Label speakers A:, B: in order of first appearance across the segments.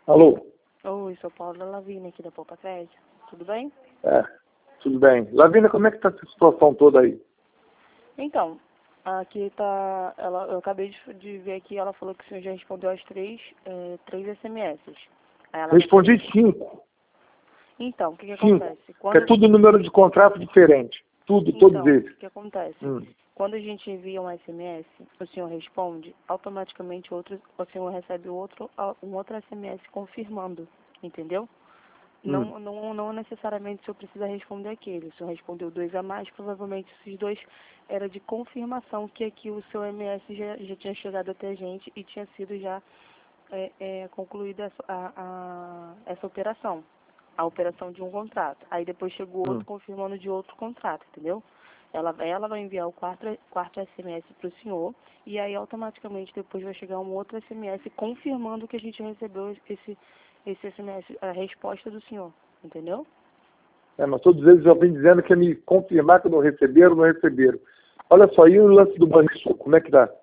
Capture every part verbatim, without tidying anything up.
A: Alô?
B: Oi, sou Paula Lavínia aqui da Poupa Crédito. Tudo bem?
A: É, tudo bem. Lavínia, como é que tá essa situação toda aí?
B: Então, aqui tá. Ela, eu acabei de, de ver aqui, ela falou que o senhor já respondeu as três, é, três S M S. Aí ela vai
A: Respondi
B: querer-
A: cinco.
B: Então, o que, que
A: Cinco.
B: acontece?
A: Que
B: Quando...
A: é tudo número de contrato diferente. Tudo, todos
B: Então,
A: eles.
B: o que acontece?
A: Hum.
B: Quando a gente envia um S M S, o senhor responde, automaticamente outro, o senhor recebe outro, um outro S M S confirmando, entendeu?
A: Hum.
B: Não, não, não necessariamente o senhor precisa responder aquele. O senhor respondeu dois a mais, provavelmente esses dois era de confirmação que aqui o seu M S já, já tinha chegado até a gente e tinha sido já é, é, concluída essa, a, a, essa operação, a operação de um contrato. Aí depois chegou
A: Hum.
B: outro confirmando de outro contrato, entendeu? Ela, ela vai enviar o quarto, quarto S M S para o senhor e aí automaticamente depois vai chegar um outro S M S confirmando que a gente recebeu esse, esse S M S, a resposta do senhor, entendeu?
A: É, mas todos eles já vêm dizendo que é me confirmar que não receberam, não receberam. Olha só, e o lance do Banrisul, como é que dá?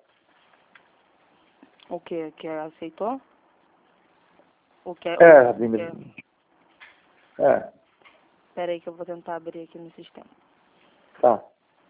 B: O que? Que aceitou? O que?
A: É,
B: O, o
A: Lavínia.
B: que?
A: É,
B: Espera aí que eu vou tentar abrir aqui no sistema.
A: tá.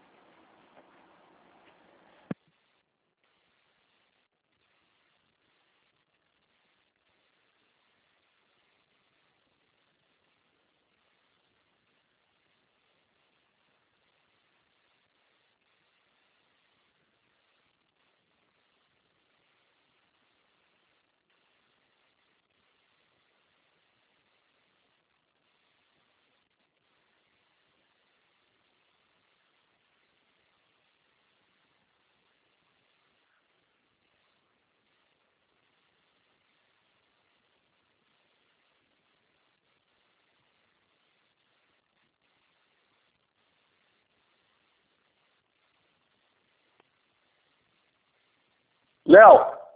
A: Léo!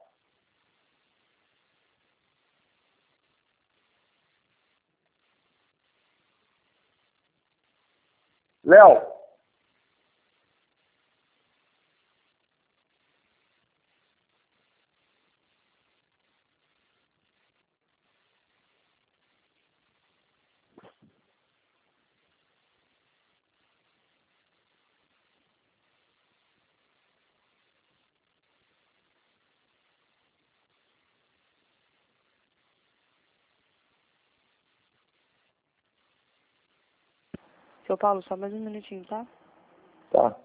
A: Léo!
B: Seu Paulo, só mais um minutinho, tá?
A: Tá.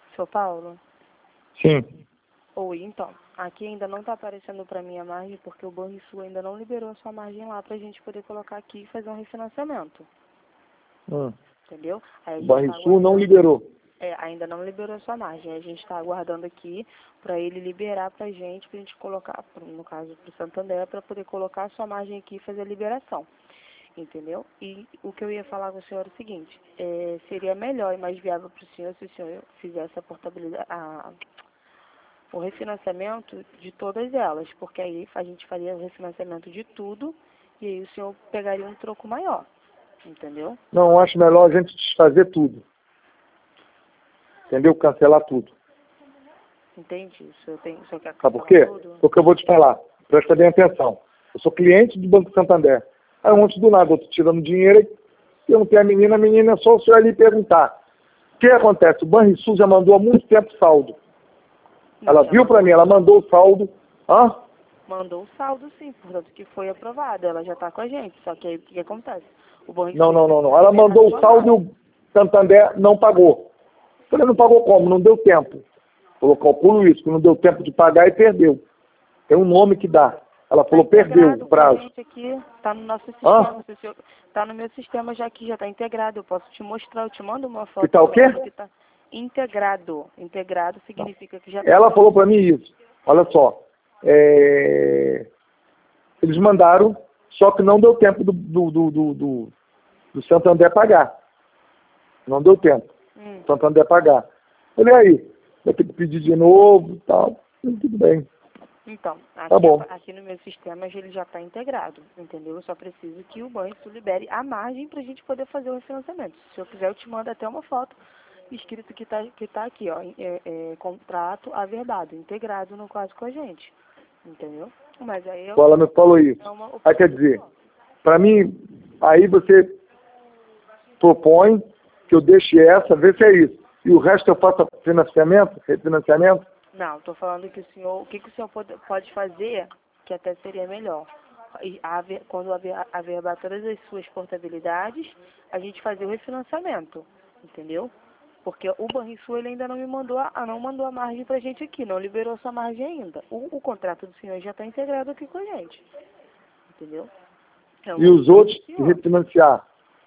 B: Seu Paulo?
A: Sim.
B: Oi, então, aqui ainda não está aparecendo para mim a margem, porque o Banrisul ainda não liberou a sua margem lá para a gente poder colocar aqui e fazer um refinanciamento.
A: Hum.
B: Entendeu? Aí a
A: O
B: gente tá
A: Banrisul não
B: aguardando-
A: liberou.
B: É, ainda não liberou a sua margem. A gente está aguardando aqui para ele liberar para a gente, para a gente colocar, no caso, para o Santander, para poder colocar a sua margem aqui e fazer a liberação. Entendeu? E o que eu ia falar com o senhor é o seguinte, é, seria melhor e mais viável para o senhor se o senhor fizesse a portabilidade, a, o refinanciamento de todas elas, porque aí a gente faria o refinanciamento de tudo e aí o senhor pegaria um troco maior. Entendeu?
A: Não, eu acho melhor a gente desfazer tudo. Entendeu? Cancelar tudo.
B: Entendi. O senhor, tem, o senhor quer
A: Sabe por quê?
B: cancelar tudo?
A: Porque eu vou te falar. Presta bem atenção. Eu sou cliente do Banco Santander. Aí ontem do nada eu tô tirando dinheiro e eu não tenho a menina, a menina é só o senhor ali perguntar. O que acontece? O Banrisul já mandou há muito tempo saldo.
B: Não,
A: Ela
B: já
A: viu
B: mandou-
A: para mim, ela mandou o saldo. Hã?
B: Mandou o saldo, sim, portanto que foi aprovado. Ela já está com a gente. Só que aí o que, que acontece? O Banrisul
A: Não, não, não, não. Ela
B: libera
A: mandou
B: a
A: o
B: sua
A: saldo e
B: margem.
A: o Santander não pagou. Eu falei, não pagou como? Não deu tempo. Eu calculo isso, que não deu tempo de pagar e perdeu. Tem um nome que dá. Ela falou,
B: Tá
A: perdeu
B: integrado
A: o
B: com a
A: prazo.
B: gente aqui, tá no nosso
A: Hã?
B: sistema. Se o senhor- Tá no meu sistema já aqui, já está integrado. Eu posso te mostrar, eu te mando uma foto.
A: Que tá o quê?
B: mostrando que tá integrado. Integrado significa que já tá
A: Ela
B: no
A: falou
B: nosso
A: para mim isso. Olha só. é, Eles mandaram, só que não deu tempo do, do, do, do, do, do Santander pagar. Não deu tempo.
B: Hum.
A: O Santander pagar. Falei, aí, vai ter que pedir de novo e tal. Tudo bem.
B: Então, aqui,
A: Tá bom.
B: aqui no meu sistema ele já está integrado, entendeu? Eu só preciso que o banco libere a margem para a gente poder fazer o refinanciamento. Se eu quiser, eu te mando até uma foto escrito que está que tá aqui, ó, é, é, contrato averbado, integrado no caso com a gente, entendeu? Mas aí eu...
A: Ela me falou isso.
B: É uma opção.
A: Aí quer dizer, para mim, aí você propõe que eu deixe essa, vê se é isso. E o resto eu faço financiamento, refinanciamento.
B: Não, estou falando que o senhor, o que, que o senhor pode, pode fazer, que até seria melhor. E aver- quando aver- averbar todas as suas portabilidades, a gente fazer o refinanciamento, entendeu? Porque o Banrisul ele ainda não me mandou a, não mandou a margem pra gente aqui, não liberou sua margem ainda. O, o contrato do senhor já está integrado aqui com a gente, entendeu? É uma
A: E os
B: opção
A: outros,
B: do senhor.
A: refinanciar.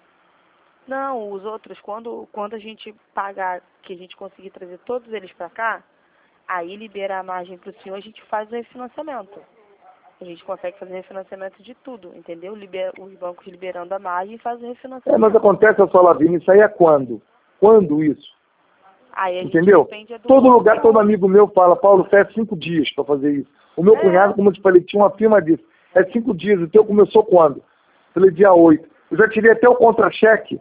B: Não, os outros, quando, quando a gente pagar, que a gente conseguir trazer todos eles para cá, aí libera a margem para o senhor, a gente faz o refinanciamento. A gente consegue fazer refinanciamento de tudo, entendeu? Libera, os bancos liberando a margem e faz o
A: É,
B: refinanciamento.
A: mas acontece a sua Lavínia, isso aí é quando? Quando isso?
B: Aí a gente
A: Entendeu?
B: depende é do
A: Todo
B: banco.
A: lugar, todo amigo meu fala, Paulo, é cinco dias para fazer isso. O meu
B: É.
A: cunhado, como eu te falei, tinha uma firma disso. É cinco dias, o teu começou quando? Falei, dia oito. Eu já tirei até o contra-cheque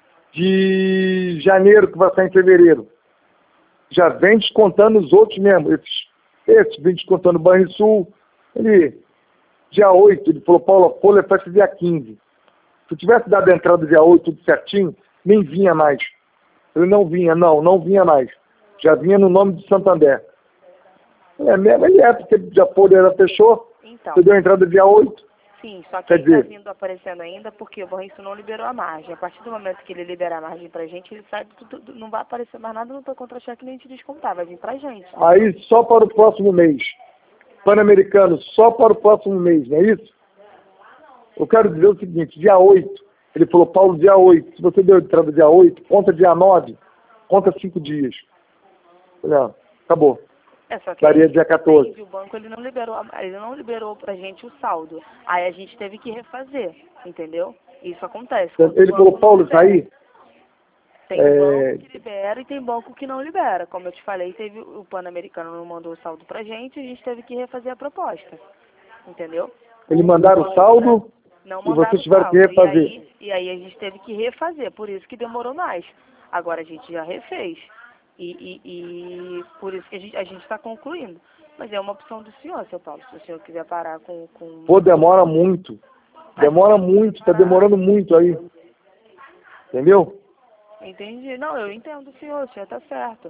A: de janeiro, que vai sair em fevereiro. Já vem descontando os outros mesmo. Esses, esses vem descontando o Banrisul. Ele, dia oito, ele falou, Paulo, a folha fecha dia quinze. Se eu tivesse dado a entrada dia oito, tudo certinho, nem vinha mais. Ele não vinha, não, não vinha mais. Já vinha no nome de Santander. É mesmo, ele é, porque já folha já fechou.
B: Então,
A: Você deu a entrada dia oito.
B: sim, só que
A: Quer
B: ele está
A: dizer-
B: vindo aparecendo ainda porque o Banrisul não liberou a margem. A partir do momento que ele liberar a margem pra gente, ele sai, do- do- não vai aparecer mais nada no teu contra-cheque nem te descontar, vai vir pra gente.
A: Aí só para o próximo mês. Pan-Americano, só para o próximo mês, não é isso? Eu quero dizer o seguinte, dia oito, ele falou, Paulo, dia oito, se você deu a entrada dia oito, conta dia nove, conta cinco dias. Falei, ah, acabou.
B: É, só que
A: Daria
B: aí,
A: dia quatorze.
B: entende, o banco ele não liberou, a- ele não liberou pra gente o saldo. Aí a gente teve que refazer, entendeu? Isso acontece. quando o
A: Ele
B: banco
A: falou,
B: não
A: Paulo, isso
B: libera.
A: aí,
B: Tem
A: é,
B: banco que libera e tem banco que não libera. Como eu te falei, teve o Pan-Americano não mandou o saldo pra gente, a gente teve que refazer a proposta. Entendeu?
A: eles mandaram o saldo
B: Não
A: e
B: mandaram
A: vocês
B: o
A: tiveram que
B: saldo.
A: refazer.
B: E aí, e aí a gente teve que refazer, por isso que demorou mais. Agora a gente já refez. E, e, e por isso que a gente a gente está concluindo. Mas é uma opção do senhor, seu Paulo. Se o senhor quiser parar com... com...
A: Pô, demora muito. Demora muito, tá demorando muito aí. Entendeu?
B: Entendi. Não, eu entendo o senhor, o senhor tá certo.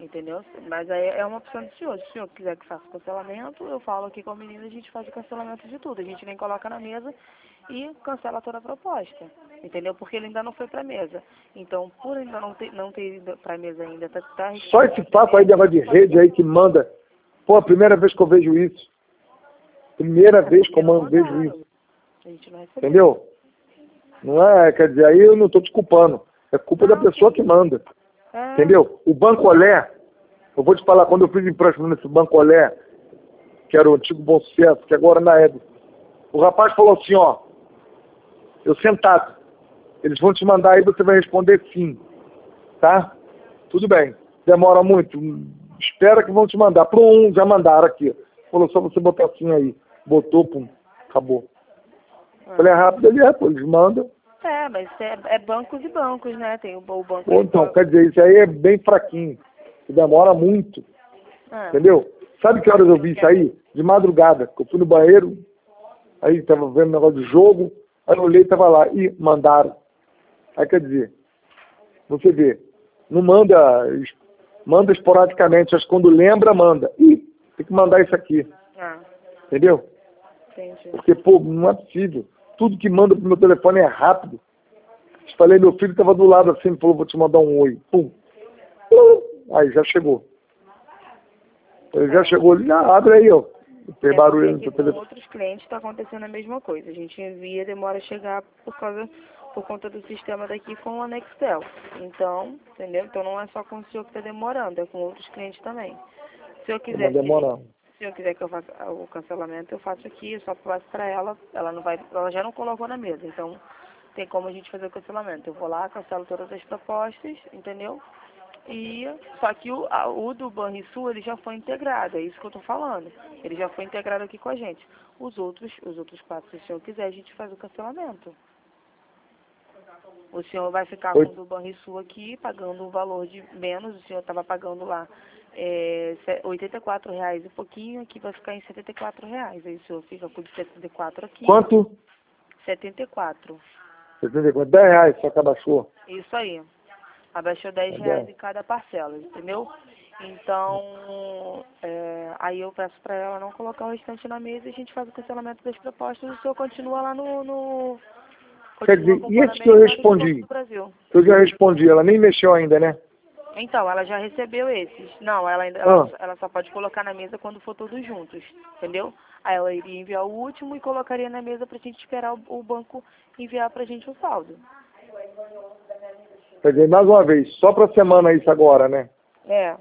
B: Entendeu? Mas aí é uma opção do senhor. Se o senhor quiser que faça o cancelamento, eu falo aqui com a menina, a gente faz o cancelamento de tudo. A gente nem coloca na mesa e cancela toda a proposta. Entendeu? Porque ele ainda não foi pra mesa. Então, por ainda não ter, não ter ido pra mesa ainda, tá, tá
A: Só esse papo aí de negócio de rede aí que manda. Pô, a primeira vez que eu vejo isso. Primeira vez que eu mando, vejo isso.
B: A gente não recebeu.
A: Entendeu? Não é, quer dizer, aí eu não tô te culpando. É culpa da pessoa que manda.
B: É.
A: Entendeu? O Bancolé, eu vou te falar, quando eu fiz empréstimo nesse Bancolé, que era o antigo Bom Sucesso, que agora na é, o rapaz falou assim, ó, eu sentado, eles vão te mandar aí, você vai responder sim, tá? Tudo bem, demora muito, espera que vão te mandar. Pro um, já mandaram aqui, falou só você botar assim aí, botou, pum, acabou.
B: Ah.
A: Falei, é rápido, ele é, pô, eles mandam.
B: É, mas é, é bancos e bancos, né? Tem o, o banco...
A: Pô, então,
B: banco.
A: quer dizer, isso aí é bem fraquinho, demora muito.
B: Ah.
A: Entendeu? Sabe que horas eu vi isso aí? De madrugada. Eu fui no banheiro, aí tava vendo um negócio de jogo, aí eu olhei e tava lá. E mandaram. Aí quer dizer, você vê, não manda, manda esporadicamente, mas quando lembra, manda. Ih, tem que mandar isso aqui.
B: Ah.
A: Entendeu?
B: Entendi.
A: Porque, pô, não é possível. Tudo que manda pro meu telefone é rápido. Falei, meu filho tava do lado assim, falou, vou te mandar um oi. Pum. Aí já chegou. Ele já chegou ali, ah, abre aí, ó. Tem
B: É
A: barulho no
B: porque
A: seu
B: com
A: telefone.
B: outros clientes está acontecendo a mesma coisa. A gente envia, demora a chegar por causa, por conta do sistema daqui com a Nextel. Então, entendeu? Então não é só com o senhor que está demorando, é com outros clientes também. Se o senhor quiser,
A: Não demora.
B: que, se o senhor quiser que eu faça o cancelamento, eu faço aqui, eu só passo para ela, ela não vai, ela já não colocou na mesa, então tem como a gente fazer o cancelamento. Eu vou lá, cancelo todas as propostas, entendeu? E, só que o, a, o do Banrisul, ele já foi integrado, é isso que eu tô falando. Ele já foi integrado aqui com a gente. Os outros, os outros quatro, se o senhor quiser, a gente faz o cancelamento. O senhor vai ficar
A: Oi.
B: com o do Banrisul aqui, pagando um valor de menos, o senhor estava pagando lá é, oitenta e quatro reais e pouquinho, aqui vai ficar em setenta e quatro reais. Aí o senhor fica com o de setenta e quatro aqui.
A: Quanto?
B: setenta e quatro.
A: setenta e quatro, dez reais, só que abaixou.
B: Isso aí. Abaixou dez reais em cada parcela, entendeu? Então, é, aí eu peço para ela não colocar o restante na mesa e a gente faz o cancelamento das propostas e o senhor continua lá no... no
A: Quer dizer, e esse que eu respondi? Eu já respondi, ela nem mexeu ainda, né?
B: Então, ela já recebeu esses. Não, ela ainda ela,
A: Ah.
B: ela só pode colocar na mesa quando for todos juntos, entendeu? Aí ela iria enviar o último e colocaria na mesa pra gente esperar o, o banco enviar pra gente o saldo.
A: Quer dizer, mais uma vez, só pra semana isso agora, né?
B: É.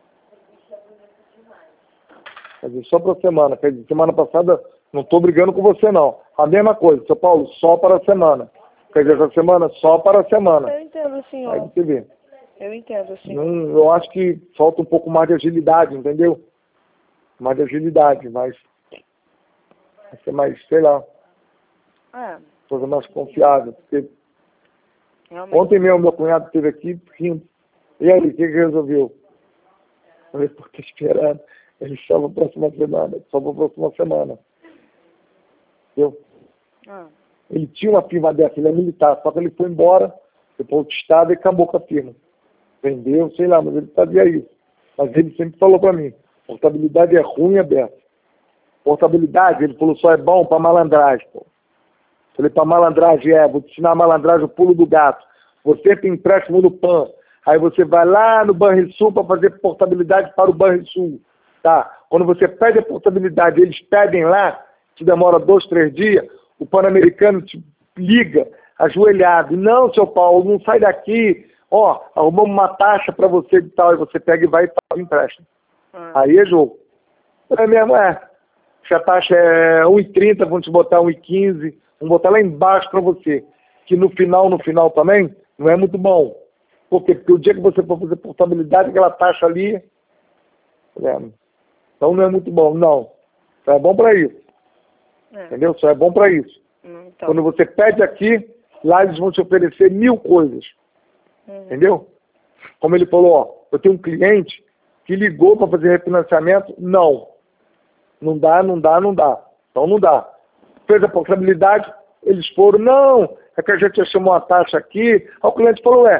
A: Quer dizer, só pra semana. Quer dizer, semana passada, não tô brigando com você, não. A mesma coisa, São Paulo, só para a semana. Quer dizer, essa semana, só para a semana.
B: Eu entendo, senhor.
A: Aí você vê.
B: Eu entendo, senhor.
A: Não, eu acho que falta um pouco mais de agilidade, entendeu? Mais de agilidade, mas... Vai ser mais, sei lá,
B: É,
A: coisa mais confiável. Porque
B: realmente.
A: ontem mesmo, meu cunhado esteve aqui rindo. E aí, o que que resolveu? Eu falei, por que esperando? Ele só para a próxima semana, só para a próxima semana. Entendeu?
B: Ah,
A: Ele tinha uma firma dessa, ele é militar, só que ele foi embora, foi para outro estado e acabou com a firma. Vendeu, sei lá, mas ele fazia isso. Mas ele sempre falou para mim, portabilidade é ruim, aberta. Portabilidade, ele falou, só é bom para malandragem, pô. Falei, para malandragem é, vou te ensinar a malandragem, o pulo do gato. Você tem empréstimo no P A N, aí você vai lá no Banrisul para fazer portabilidade para o Banrisul. Tá? Quando você pede a portabilidade, eles pedem lá, que demora dois, três dias, o Pan-Americano te liga, ajoelhado. Não, seu Paulo, não sai daqui. Ó, arrumamos uma taxa para você e tal. E você pega e vai e faz o empréstimo.
B: ah.
A: Aí é jogo. É mesmo, é. Se a taxa é um e trinta, vão te botar um e quinze, vão botar lá embaixo para você. Que no final, no final também, não é muito bom. Por quê? Porque o dia que você for fazer portabilidade, aquela taxa ali, é, então não é muito bom, não. Só é bom para isso.
B: É.
A: Entendeu? Só é bom para isso.
B: Então.
A: Quando você pede aqui, lá eles vão te oferecer mil coisas.
B: Uhum.
A: Entendeu? Como ele falou, ó, eu tenho um cliente que ligou para fazer refinanciamento, não. Não dá, não dá, não dá. Então não dá. Fez a portabilidade, eles foram, não, é que a gente já chamou a taxa aqui. Aí o cliente falou, é,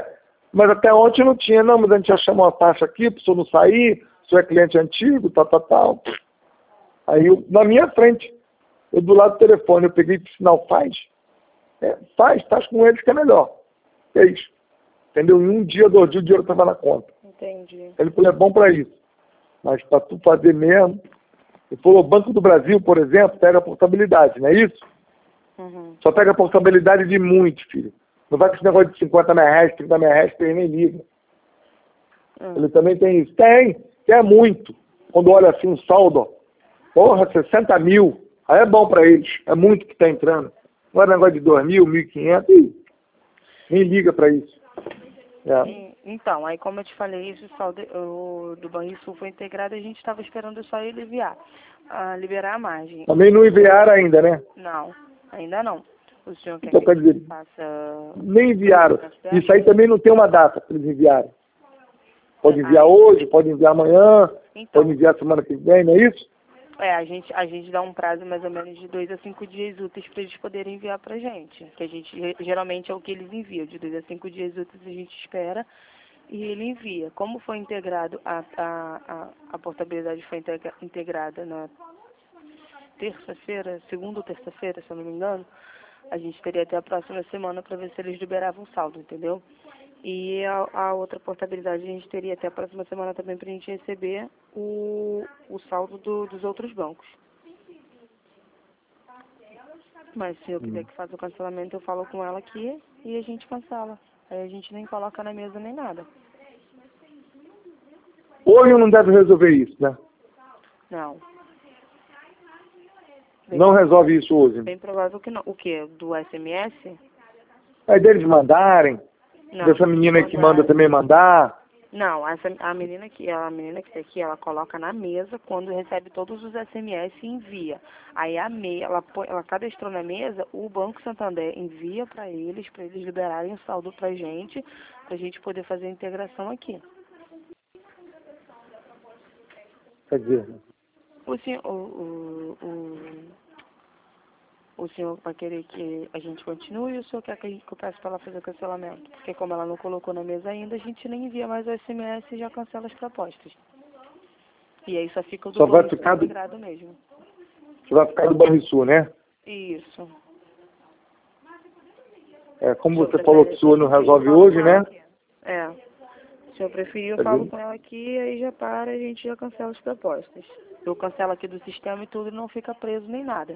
A: Mas até ontem não tinha, não, mas a gente já chamou uma taxa aqui, para o senhor não sair, o senhor é cliente antigo, tal, tal, tal. Aí, eu, na minha frente, eu do lado do telefone, eu peguei e disse, não, faz. É, faz, faz com eles que é melhor. É isso. Entendeu? Em um dia, dois dias, o dinheiro estava na conta.
B: Entendi.
A: Ele falou, é bom para isso. Mas para tu fazer mesmo... Ele falou, o Banco do Brasil, por exemplo, pega a portabilidade, não é isso?
B: Uhum.
A: Só pega a portabilidade de muitos, filho. Não vai com esse negócio de cinquenta mil reais, trinta mil reais, que ele nem liga.
B: Uhum.
A: Ele também tem isso. Tem, que é muito. Quando olha assim um saldo, ó, porra, sessenta mil. Aí é bom para eles. É muito que está entrando. Não é negócio de dois mil, mil e quinhentos. Nem liga para isso. É.
B: Então, aí como eu te falei, isso, o saldo o, do Banrisul foi integrado, a gente estava esperando só ele enviar, a liberar a margem.
A: Também não enviaram ainda, né?
B: Não, ainda não. O senhor quer
A: Então,
B: que
A: quer
B: a gente
A: dizer,
B: faça...
A: nem enviaram. Isso aí também não tem uma data para eles enviarem. Pode enviar
B: aí,
A: hoje, pode enviar amanhã,
B: então,
A: pode enviar semana que vem, não é isso?
B: É, a gente, a gente dá um prazo mais ou menos de dois a cinco dias úteis para eles poderem enviar para a gente. Que a gente, geralmente é o que eles enviam, de dois a cinco dias úteis a gente espera e ele envia. Como foi integrado, a, a, a, a portabilidade foi integra, integrada na terça-feira, segunda ou terça-feira, se eu não me engano, a gente teria até a próxima semana para ver se eles liberavam o saldo, entendeu? E a, a outra portabilidade a gente teria até a próxima semana também para a gente receber o, o saldo do, dos outros bancos. Mas se eu quiser que faça o cancelamento, eu falo com ela aqui e a gente cancela. Aí a gente nem coloca na mesa nem nada.
A: Hoje não deve resolver isso, né?
B: Não. Bem
A: Não resolve isso hoje.
B: Bem provável que não. O quê? Do S M S?
A: É deles mandarem,
B: Não.
A: dessa menina que
B: Mandar-
A: manda também mandar.
B: Não, essa, a menina que a menina que está aqui, ela coloca na mesa quando recebe todos os S M S e envia. Aí a me, ela, põe, ela cadastrou na mesa, o Banco Santander envia para eles, para eles liberarem o saldo para a gente, para a gente poder fazer a integração aqui.
A: Quer dizer,
B: O senhor, o, o, o, o senhor vai querer que a gente continue ou o senhor quer que, a gente, que eu peça para ela fazer o cancelamento? Porque como ela não colocou na mesa ainda, a gente nem envia mais o S M S e já cancela as propostas. E aí só fica o do
A: Só vai
B: Banco
A: ficar do-
B: integrado mesmo.
A: você vai ficar do Banrisul, né?
B: Isso.
A: É, como
B: O senhor
A: você falou que o senhor não
B: prefere-
A: resolve
B: eu falo
A: hoje,
B: com ela
A: né?
B: aqui. É. Se o senhor preferir, eu
A: Quer
B: falo
A: dizer,
B: com ela aqui, aí já para, a gente já cancela as propostas. Eu cancelo aqui do sistema e tudo e não fica preso nem nada.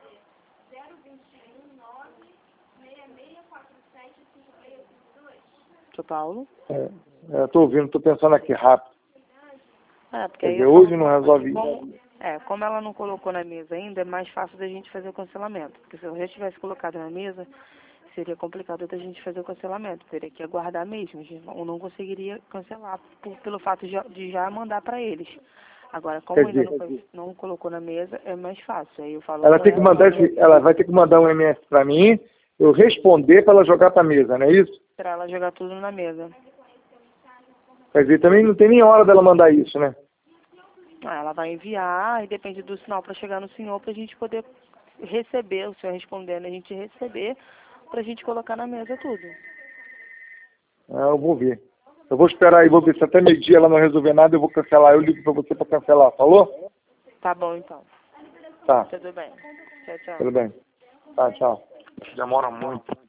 B: Seu Paulo?
A: é, é, tô ouvindo, tô pensando aqui rápido.
B: É, porque
A: Quer
B: aí
A: dizer,
B: eu falo
A: hoje não
B: com ela
A: resolve
B: que
A: isso.
B: como, é, como ela não colocou na mesa ainda, é mais fácil da gente fazer o cancelamento. Porque se eu já tivesse colocado na mesa, seria complicado da gente fazer o cancelamento. Teria que aguardar mesmo. A gente não, não conseguiria cancelar por, pelo fato de, de já mandar para eles. Agora, como
A: Quer
B: ainda
A: dizer,
B: não, foi- não colocou na mesa, é mais fácil. Aí eu falo
A: ela
B: com
A: tem que
B: ela,
A: mandar esse, ela vai ter que mandar um M S para mim, eu responder para ela jogar para mesa, não é isso?
B: para ela jogar tudo na mesa.
A: Quer dizer, também não tem nem hora dela mandar isso, né?
B: Ah, ela vai enviar e depende do sinal para chegar no senhor para a gente poder receber, o senhor respondendo, a gente receber, para a gente colocar na mesa tudo.
A: Ah, eu vou ver. Eu vou esperar aí, vou ver se até meio-dia ela não resolver nada, eu vou cancelar. Eu ligo para você para cancelar, falou?
B: Tá bom, então.
A: Tá,
B: Tudo bem. Tchau, tchau.
A: tudo bem. Tá, tchau. Demora muito.